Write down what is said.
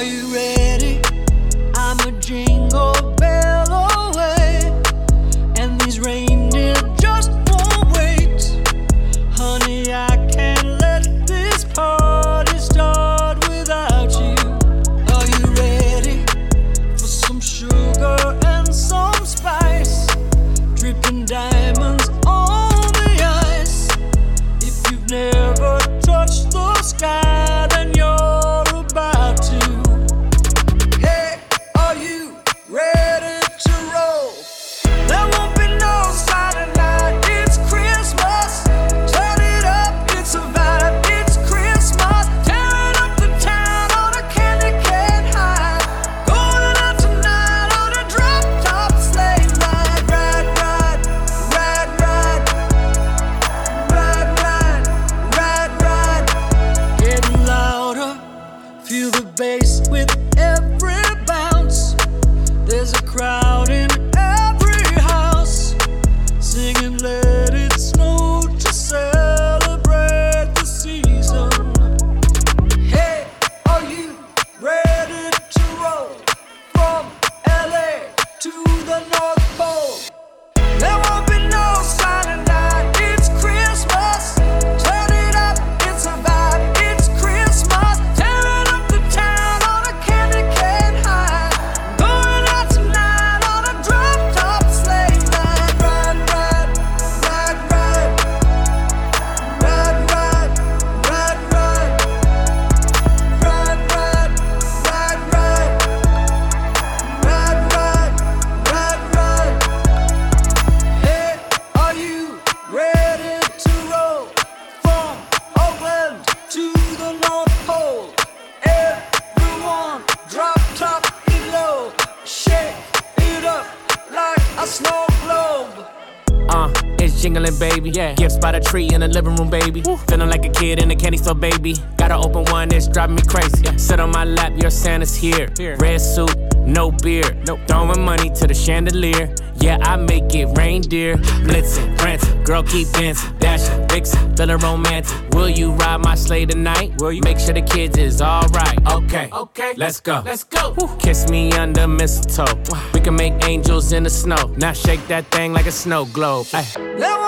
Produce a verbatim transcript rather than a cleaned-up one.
you ready? I'm a jingle bell away, and these reindeer just won't wait. Honey, I can't let this party start without you. Are you ready for some sugar and some spice? Dripping diamonds on the ice. If you've never touched the sky, then you're about to. Hey, are you ready to roll? There won't be no silent night. It's Christmas. Turn it up, it's a vibe. It's Christmas. Tearing up the town on a candy cane high. Going out tonight on a drop top sleigh ride. Ride, ride, ride, ride. Ride, ride, ride, ride. Getting louder. Feel the bass with every bounce. There's a crowd in every house, singing Let It Snow to celebrate the season. Hey, are you ready to roll? From L A to the North Pole. There won't be no silent night. It's Christmas. Turn it up, it's a vibe. It's Christmas. Tearing up the town on a candy cane high. Going out tonight on a drop top sleigh ride. Ride, ride, ride, ride. Ride, ride, ride, ride. Ride, ride, ride, ride. Ride, ride, ride, ride. Hey, are you ready to roll? From Oakland to the North Pole. Everyone drop top it low. Shake it up like a snow globe. Uh, it's jingling, baby. Yeah. Gifts by the tree in the living room, baby. Feeling like a kid in a candy store, baby. Gotta open one, it's driving me crazy. Sit on my lap, your Santa's here. Red suit, no beard. Nope. Throwing money to the chandelier. Yeah, I make it reindeer. Blitzing, prancing, girl keep dancing, dashing, vixen, feeling romantic. Will you ride my sleigh tonight? Will you make sure the kids is alright? Okay, okay, let's go. Let's go. Kiss me under mistletoe. We can make angels in the snow. Now shake that thing like a snow globe. Ay. There